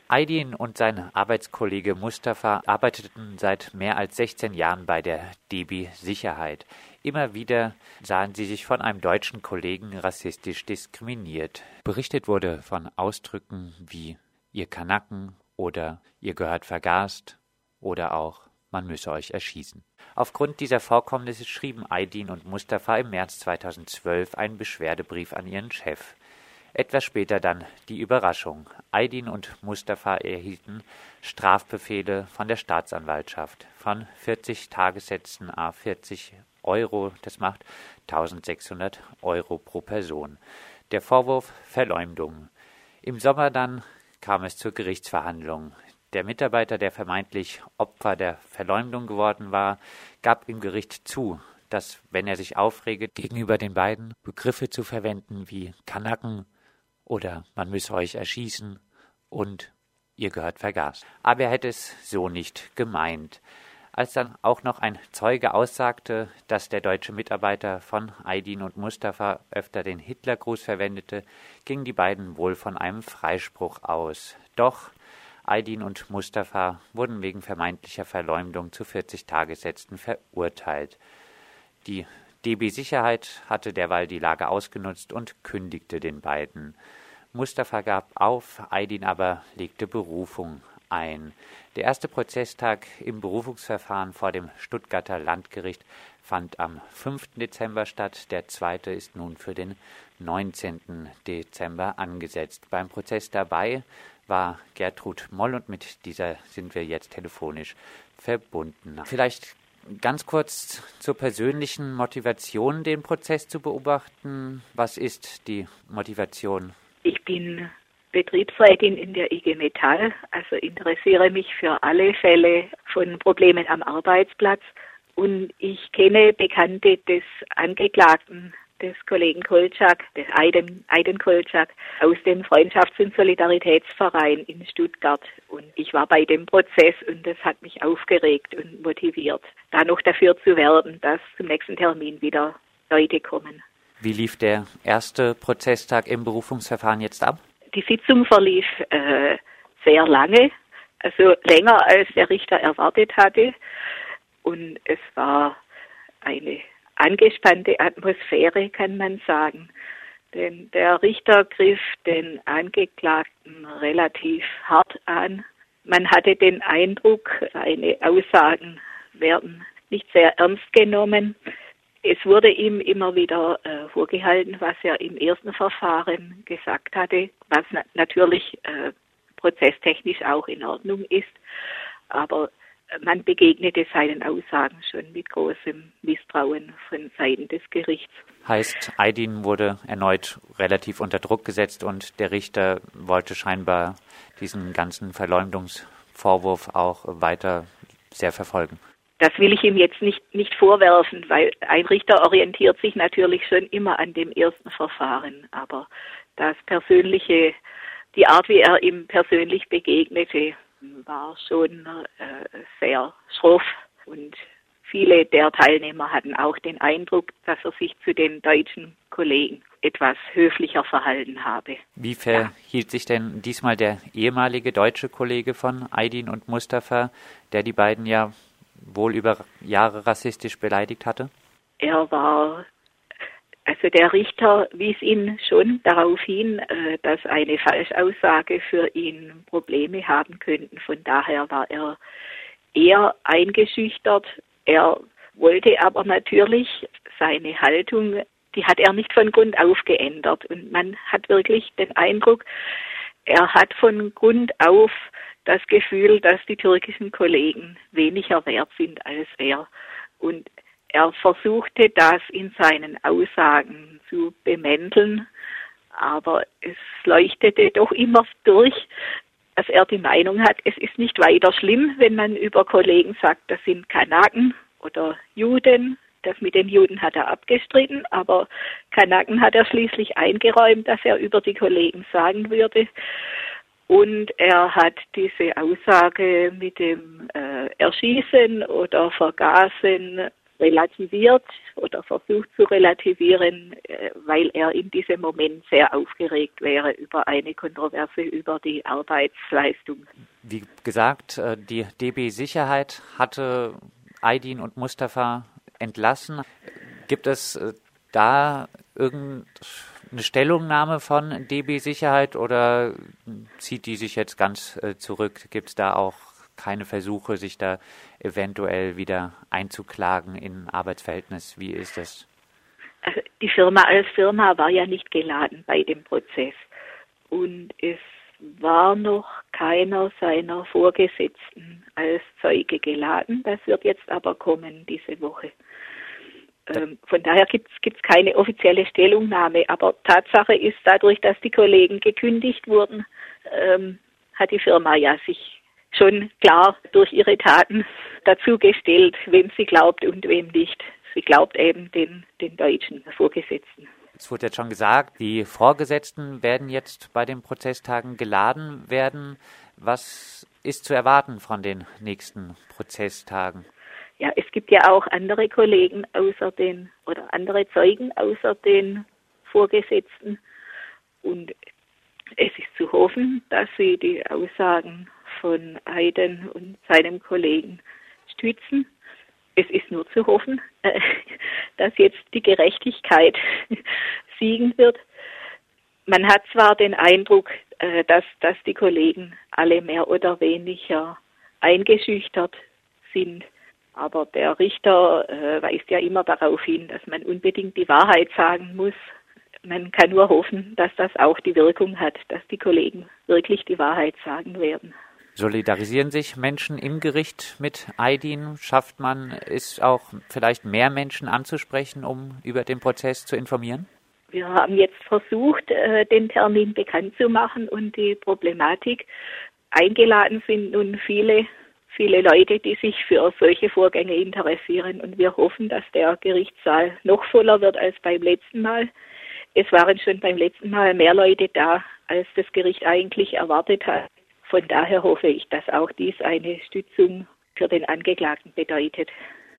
Aydin und sein Arbeitskollege Mustafa arbeiteten seit mehr als 16 Jahren bei der DB Sicherheit. Immer wieder sahen sie sich von einem deutschen Kollegen rassistisch diskriminiert. Berichtet wurde von Ausdrücken wie „ihr Kanaken" oder „ihr gehört vergast" oder auch „man müsse euch erschießen". Aufgrund dieser Vorkommnisse schrieben Aydin und Mustafa im März 2012 einen Beschwerdebrief an ihren Chef. Etwas später dann die Überraschung. Aydin und Mustafa erhielten Strafbefehle von der Staatsanwaltschaft von 40 Tagessätzen à 40 Euro, das macht 1.600 Euro pro Person. Der Vorwurf Verleumdung. Im Sommer dann kam es zur Gerichtsverhandlung. Der Mitarbeiter, der vermeintlich Opfer der Verleumdung geworden war, gab im Gericht zu, dass, wenn er sich aufrege, gegenüber den beiden Begriffe zu verwenden wie Kanaken oder „man müsse euch erschießen" und „ihr gehört vergast". Aber er hätte es so nicht gemeint. Als dann auch noch ein Zeuge aussagte, dass der deutsche Mitarbeiter von Aydin und Mustafa öfter den Hitlergruß verwendete, gingen die beiden wohl von einem Freispruch aus. Doch Aydin und Mustafa wurden wegen vermeintlicher Verleumdung zu 40 Tagessätzen verurteilt. Die DB Sicherheit hatte derweil die Lage ausgenutzt und kündigte den beiden. Mustafa gab auf, Aydin aber legte Berufung ein. Der erste Prozesstag im Berufungsverfahren vor dem Stuttgarter Landgericht fand am 5. Dezember statt. Der zweite ist nun für den 19. Dezember angesetzt. Beim Prozess dabei war Gertrud Moll und mit dieser sind wir jetzt telefonisch verbunden. Vielleicht ganz kurz zur persönlichen Motivation, den Prozess zu beobachten. Was ist die Motivation? Ich bin Betriebsrätin in der IG Metall, also interessiere mich für alle Fälle von Problemen am Arbeitsplatz. Und ich kenne Bekannte des Angeklagten, des Kollegen Kolczak, des Aydin Kolczak, aus dem Freundschafts- und Solidaritätsverein in Stuttgart. Und ich war bei dem Prozess und das hat mich aufgeregt und motiviert, da noch dafür zu werben, dass zum nächsten Termin wieder Leute kommen. Wie lief der erste Prozesstag im Berufungsverfahren jetzt ab? Die Sitzung verlief sehr lange, also länger als der Richter erwartet hatte. Und es war eine angespannte Atmosphäre, kann man sagen. Denn der Richter griff den Angeklagten relativ hart an. Man hatte den Eindruck, seine Aussagen werden nicht sehr ernst genommen. Es wurde ihm immer wieder vorgehalten, was er im ersten Verfahren gesagt hatte, was natürlich prozesstechnisch auch in Ordnung ist. Aber man begegnete seinen Aussagen schon mit großem Misstrauen von Seiten des Gerichts. Heißt, Aydin wurde erneut relativ unter Druck gesetzt und der Richter wollte scheinbar diesen ganzen Verleumdungsvorwurf auch weiter sehr verfolgen. Das will ich ihm jetzt nicht vorwerfen, weil ein Richter orientiert sich natürlich schon immer an dem ersten Verfahren. Aber das Persönliche, die Art, wie er ihm persönlich begegnete, war schon sehr schroff. Und viele der Teilnehmer hatten auch den Eindruck, dass er sich zu den deutschen Kollegen etwas höflicher verhalten habe. Wie verhielt sich denn diesmal der ehemalige deutsche Kollege von Aydin und Mustafa, der die beiden ja wohl über Jahre rassistisch beleidigt hatte? Der Richter wies ihn schon darauf hin, dass eine Falschaussage für ihn Probleme haben könnten. Von daher war er eher eingeschüchtert. Er wollte aber natürlich seine Haltung, die hat er nicht von Grund auf geändert. Und man hat wirklich den Eindruck, er hat von Grund auf das Gefühl, dass die türkischen Kollegen weniger wert sind als er. Und er versuchte das in seinen Aussagen zu bemänteln, aber es leuchtete doch immer durch, dass er die Meinung hat, es ist nicht weiter schlimm, wenn man über Kollegen sagt, das sind Kanaken oder Juden. Das mit den Juden hat er abgestritten, aber Kanaken hat er schließlich eingeräumt, dass er über die Kollegen sagen würde. Und er hat diese Aussage mit dem Erschießen oder Vergasen relativiert oder versucht zu relativieren, weil er in diesem Moment sehr aufgeregt wäre über eine Kontroverse über die Arbeitsleistung. Wie gesagt, die DB Sicherheit hatte Aydin und Mustafa entlassen. Gibt es da irgendeine Stellungnahme von DB Sicherheit oder zieht die sich jetzt ganz zurück? Gibt es da auch keine Versuche, sich da eventuell wieder einzuklagen in Arbeitsverhältnis? Wie ist das? Also die Firma als Firma war ja nicht geladen bei dem Prozess und es war noch keiner seiner Vorgesetzten als Zeuge geladen. Das wird jetzt aber kommen diese Woche. Von daher gibt's keine offizielle Stellungnahme, aber Tatsache ist, dadurch, dass die Kollegen gekündigt wurden, hat die Firma ja sich schon klar durch ihre Taten dazu gestellt, wem sie glaubt und wem nicht. Sie glaubt eben den deutschen Vorgesetzten. Es wurde jetzt schon gesagt, die Vorgesetzten werden jetzt bei den Prozesstagen geladen werden. Was ist zu erwarten von den nächsten Prozesstagen? Ja, es gibt ja auch andere Kollegen oder andere Zeugen außer den Vorgesetzten. Und es ist zu hoffen, dass sie die Aussagen von Aydin und seinem Kollegen stützen. Es ist nur zu hoffen, dass jetzt die Gerechtigkeit siegen wird. Man hat zwar den Eindruck, dass die Kollegen alle mehr oder weniger eingeschüchtert sind, aber der Richter weist ja immer darauf hin, dass man unbedingt die Wahrheit sagen muss. Man kann nur hoffen, dass das auch die Wirkung hat, dass die Kollegen wirklich die Wahrheit sagen werden. Solidarisieren sich Menschen im Gericht mit Aydin? Schafft man es auch vielleicht mehr Menschen anzusprechen, um über den Prozess zu informieren? Wir haben jetzt versucht, den Termin bekannt zu machen und die Problematik. Eingeladen sind nun viele Leute, die sich für solche Vorgänge interessieren. Und wir hoffen, dass der Gerichtssaal noch voller wird als beim letzten Mal. Es waren schon beim letzten Mal mehr Leute da, als das Gericht eigentlich erwartet hat. Von daher hoffe ich, dass auch dies eine Stützung für den Angeklagten bedeutet.